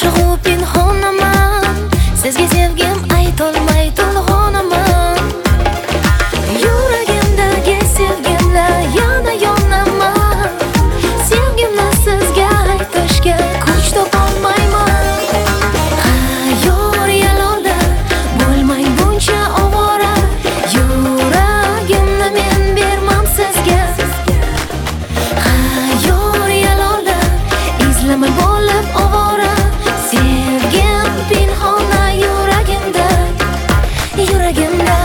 Boshlig'u pinhonaman, sizga sevgim aytolmay to'lg'onaman. Yuragimdagi sevgimlar yana yonaman. Sevgimni sizga aytishga kuch topolmayman. Hayyor yalolda bo'lmang buncha ovora. Yuragimni men bermam sizga. Hayyor yalolda izlamay bo'lib ovora. Sevgim pinhona yuragimda, yuragimda.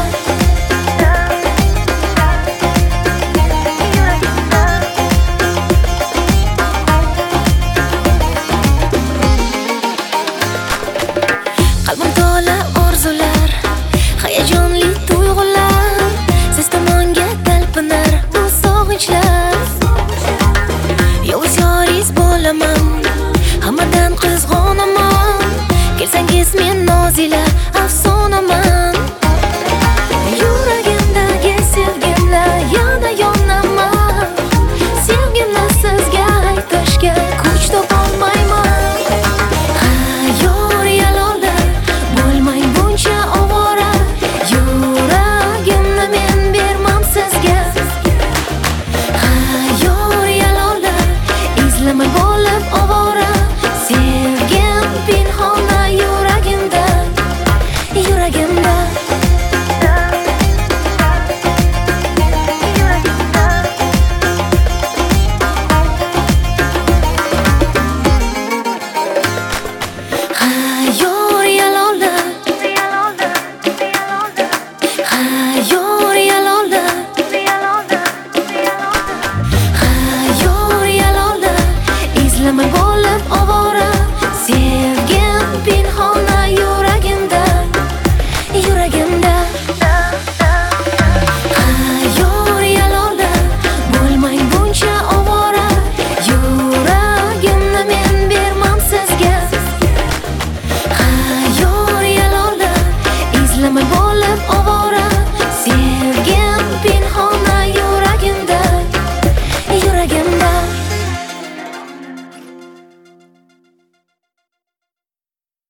Qalbim to'la orzular, hayajonli tuyg'ular, siz tomonga talpinar bu sog'inchlar. Yovuz yoringiz bo'laman, hammadan qizg'onaman. Kelsangiz men nozila afson